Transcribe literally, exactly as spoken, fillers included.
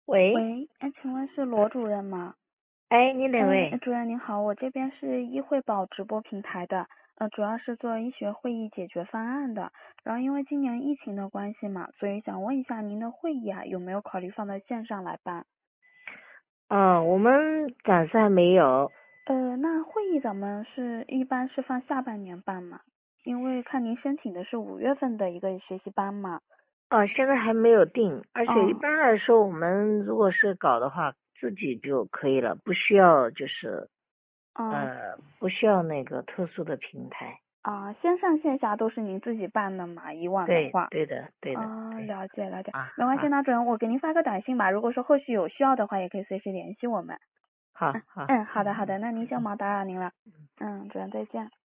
喂， 喂，哎，请问是罗主任吗？ 哎，你哪哎， 位？ 主任您好，我这边是医惠宝直播平台的，呃，主要是做医学会议解决方案的。然后因为今年疫情的关系嘛，所以想问一下您的会议啊，有没有考虑放到线上来办？ 哦，我们暂时还没有。 呃，那会议咱们是一般是放下半年办嘛？因为看您申请的是五月份的一个学习班嘛。 哦，现在还没有定，而且一嗯般来说，我们如果是搞的话，自己就可以了，不需要就是嗯呃，不需要那个特殊的平台。 啊，线上线下都是您自己办的嘛？以往的对， 话。 对的，对的， 啊， 对。 了解了解， 啊， 没关系， 好， 那主任我给您发个短信吧，如果说后续有需要的话，也可以随时联系我们。 好，好。 嗯，好的好的，那您先忙，打扰您了。嗯，主任再见。